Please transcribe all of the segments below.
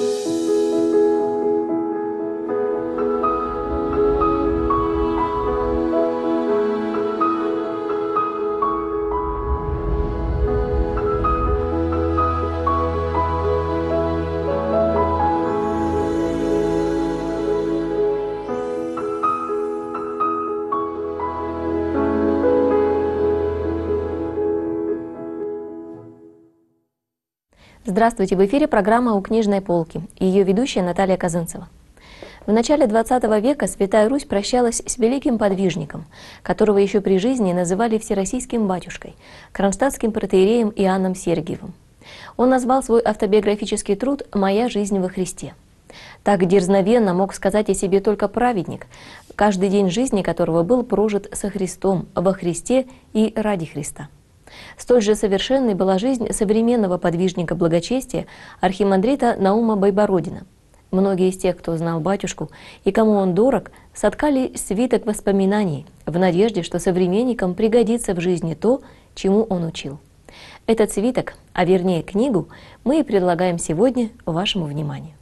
Здравствуйте! В эфире программа «У книжной полки» и ее ведущая Наталья Казанцева. В начале XX века Святая Русь прощалась с великим подвижником, которого еще при жизни называли всероссийским батюшкой, кронштадтским протоиереем Иоанном Сергиевым. Он назвал свой автобиографический труд «Моя жизнь во Христе». Так дерзновенно мог сказать о себе только праведник, каждый день жизни которого был прожит со Христом, во Христе и ради Христа. Столь же совершенной была жизнь современного подвижника благочестия архимандрита Наума Байбородина. Многие из тех, кто знал батюшку и кому он дорог, соткали свиток воспоминаний в надежде, что современникам пригодится в жизни то, чему он учил. Этот свиток, а вернее книгу, мы и предлагаем сегодня вашему вниманию.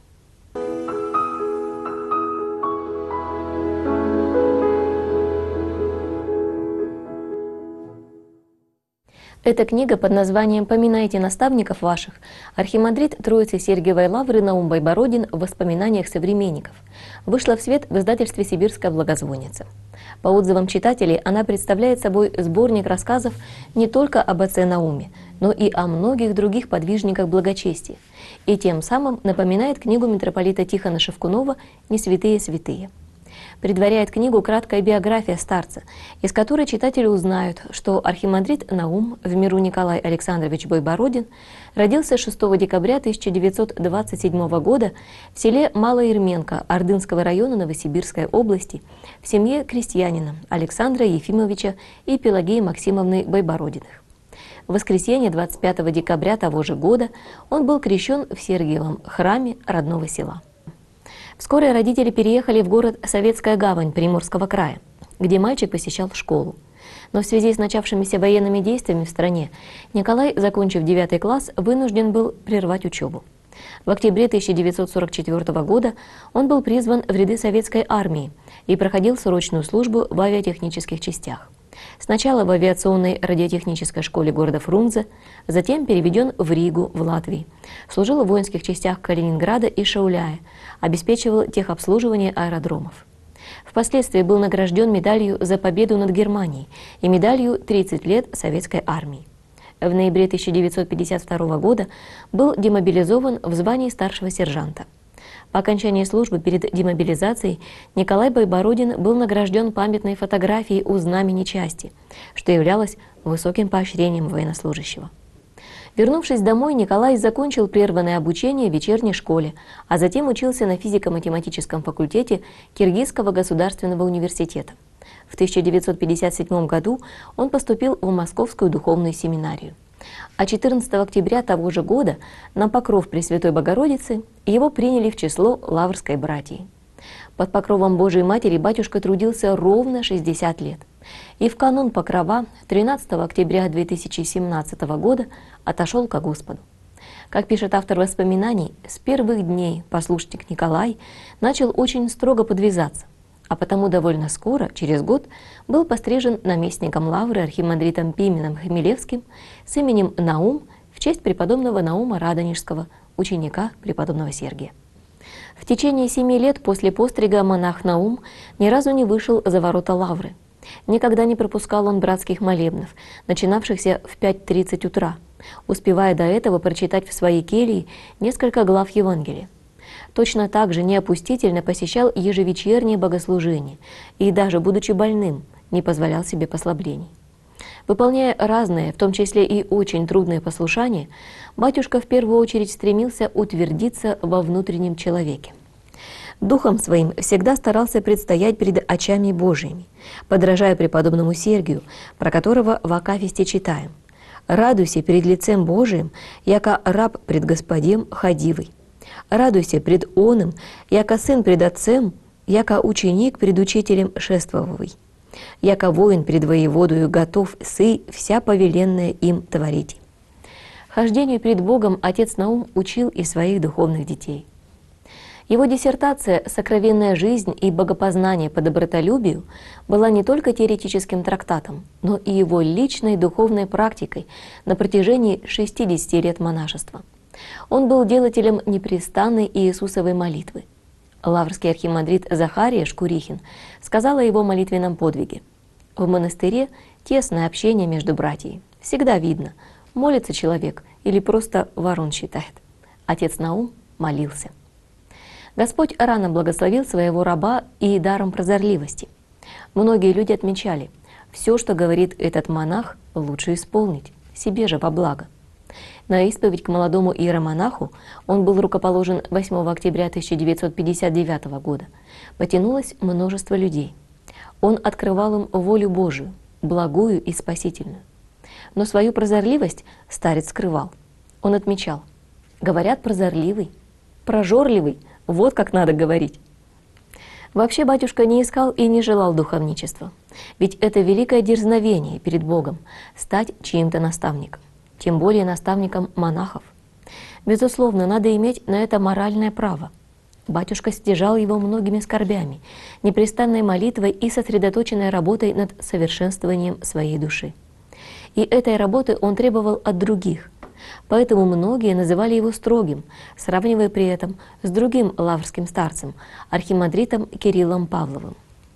Эта книга под названием «Поминайте наставников ваших» архимандрит Троицы Сергиевой Лавры Наум Байбородин в воспоминаниях современников вышла в свет в издательстве «Сибирская благозвонница». По отзывам читателей, она представляет собой сборник рассказов не только об отце Науме, но и о многих других подвижниках благочестия, и тем самым напоминает книгу митрополита Тихона Шевкунова «Не святые святые». Предваряет книгу краткая биография старца, из которой читатели узнают, что архимандрит Наум, в миру Николай Александрович Байбородин, родился 6 декабря 1927 года в селе Малоерменко Ордынского района Новосибирской области в семье крестьянина Александра Ефимовича и Пелагеи Максимовны Байбородиных. В воскресенье 25 декабря того же года он был крещен в Сергиевом храме родного села. Вскоре родители переехали в город Советская Гавань Приморского края, где мальчик посещал школу. Но в связи с начавшимися военными действиями в стране Николай, закончив 9 класс, вынужден был прервать учебу. В октябре 1944 года он был призван в ряды советской армии и проходил срочную службу в авиатехнических частях. Сначала в авиационной радиотехнической школе города Фрунзе, затем переведен в Ригу, в Латвии. Служил в воинских частях Калининграда и Шауляя, обеспечивал техобслуживание аэродромов. Впоследствии был награжден медалью за победу над Германией и медалью «30 лет советской армии». В ноябре 1952 года был демобилизован в звании старшего сержанта. По окончании службы перед демобилизацией Николай Байбородин был награжден памятной фотографией у знамени части, что являлось высоким поощрением военнослужащего. Вернувшись домой, Николай закончил прерванное обучение в вечерней школе, а затем учился на физико-математическом факультете Киргизского государственного университета. В 1957 году он поступил в Московскую духовную семинарию. А 14 октября того же года на покров Пресвятой Богородицы его приняли в число Лаврской братьи. Под покровом Божией Матери батюшка трудился ровно 60 лет. И в канун покрова 13 октября 2017 года отошел ко Господу. Как пишет автор воспоминаний, с первых дней послушник Николай начал очень строго подвязаться, а потому довольно скоро, через год, был пострижен наместником Лавры архимандритом Пименом Хмелевским с именем Наум в честь преподобного Наума Радонежского, ученика преподобного Сергия. В течение 7 лет после пострига монах Наум ни разу не вышел за ворота Лавры. Никогда не пропускал он братских молебнов, начинавшихся в 5:30 утра, успевая до этого прочитать в своей келье несколько глав Евангелия. Точно так же неопустительно посещал ежевечерние богослужения и даже, будучи больным, не позволял себе послаблений. Выполняя разные, в том числе и очень трудные послушания, батюшка в первую очередь стремился утвердиться во внутреннем человеке. Духом своим всегда старался предстоять перед очами Божиими, подражая преподобному Сергию, про которого в акафисте читаем: «Радуйся перед лицем Божиим, яко раб пред Господем ходивый. Радуйся пред оным, яко сын пред отцем, яко ученик пред учителем шествовый, яко воин пред воеводою готов сы вся повеленная им творить». Хождению перед Богом отец Наум учил и своих духовных детей. Его диссертация «Сокровенная жизнь и богопознание по добротолюбию» была не только теоретическим трактатом, но и его личной духовной практикой на протяжении 60 лет монашества. Он был делателем непрестанной Иисусовой молитвы. Лаврский архимандрит Захария Шкурихин сказал о его молитвенном подвиге: «В монастыре тесное общение между братьями. Всегда видно, молится человек или просто ворон считает. Отец Наум молился». Господь рано благословил своего раба и даром прозорливости. Многие люди отмечали, все, что говорит этот монах, лучше исполнить, себе же во благо. На исповедь к молодому иеромонаху, он был рукоположен 8 октября 1959 года, потянулось множество людей. Он открывал им волю Божию, благую и спасительную. Но свою прозорливость старец скрывал. Он отмечал: говорят, прозорливый, прожорливый, вот как надо говорить. Вообще батюшка не искал и не желал духовничества, ведь это великое дерзновение перед Богом – стать чьим-то наставником, тем более наставником монахов. Безусловно, надо иметь на это моральное право. Батюшка стяжал его многими скорбями, непрестанной молитвой и сосредоточенной работой над совершенствованием своей души. И этой работы он требовал от других. Поэтому многие называли его строгим, сравнивая при этом с другим лаврским старцем, архимандритом Кириллом Павловым.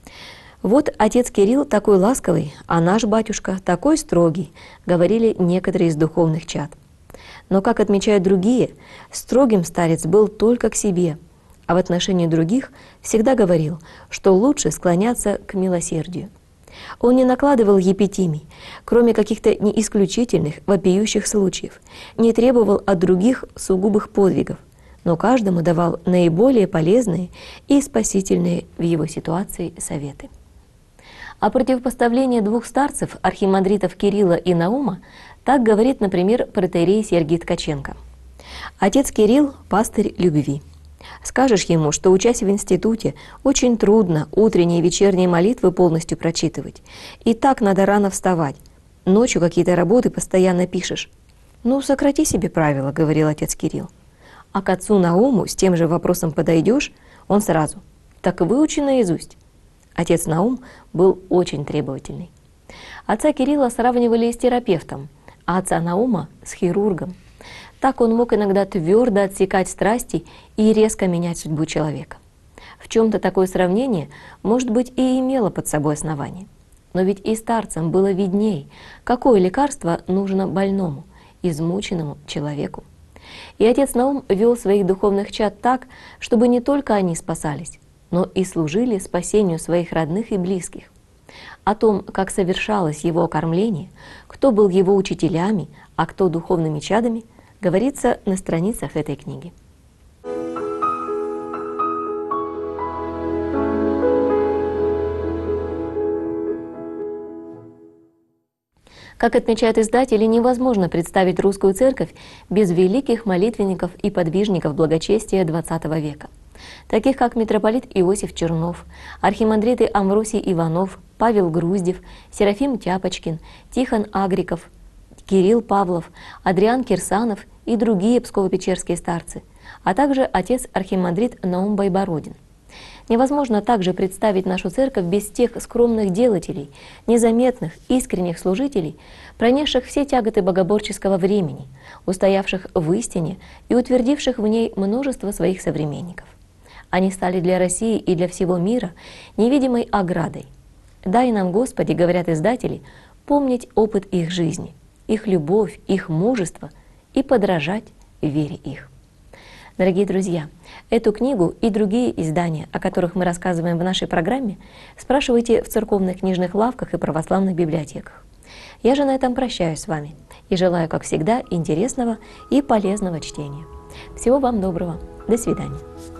«Вот отец Кирилл такой ласковый, а наш батюшка такой строгий», говорили некоторые из духовных чад. Но, как отмечают другие, строгим старец был только к себе, а в отношении других всегда говорил, что лучше склоняться к милосердию. Он не накладывал епитимий, кроме каких-то неисключительных, вопиющих случаев, не требовал от других сугубых подвигов, но каждому давал наиболее полезные и спасительные в его ситуации советы. О противопоставлении двух старцев, архимандритов Кирилла и Наума, так говорит, например, протоиерей Сергий Ткаченко. «Отец Кирилл – пастырь любви. Скажешь ему, что, учась в институте, очень трудно утренние и вечерние молитвы полностью прочитывать. И так надо рано вставать. Ночью какие-то работы постоянно пишешь. Ну, сократи себе правила», — говорил отец Кирилл. А к отцу Науму с тем же вопросом подойдешь, он сразу: «Так выучи наизусть». Отец Наум был очень требовательный. Отца Кирилла сравнивали с терапевтом, а отца Наума — с хирургом. Так он мог иногда твердо отсекать страсти и резко менять судьбу человека. В чем-то такое сравнение, может быть, и имело под собой основание. Но ведь и старцам было видней, какое лекарство нужно больному, измученному человеку. И отец Наум вел своих духовных чад так, чтобы не только они спасались, но и служили спасению своих родных и близких. О том, как совершалось его окормление, кто был его учителями, а кто духовными чадами, говорится на страницах этой книги. Как отмечают издатели, невозможно представить русскую церковь без великих молитвенников и подвижников благочестия XX века, таких как митрополит Иосиф Чернов, архимандриты Амвросий Иванов, Павел Груздев, Серафим Тяпочкин, Тихон Агриков, Кирилл Павлов, Адриан Кирсанов и другие псково-печерские старцы, а также отец архимандрит Наум Байбородин. Невозможно также представить нашу церковь без тех скромных делателей, незаметных, искренних служителей, пронесших все тяготы богоборческого времени, устоявших в истине и утвердивших в ней множество своих современников. Они стали для России и для всего мира невидимой оградой. Дай нам, Господи, говорят издатели, помнить опыт их жизни, их любовь, их мужество и подражать вере их. Дорогие друзья, эту книгу и другие издания, о которых мы рассказываем в нашей программе, спрашивайте в церковных книжных лавках и православных библиотеках. Я же на этом прощаюсь с вами и желаю, как всегда, интересного и полезного чтения. Всего вам доброго. До свидания.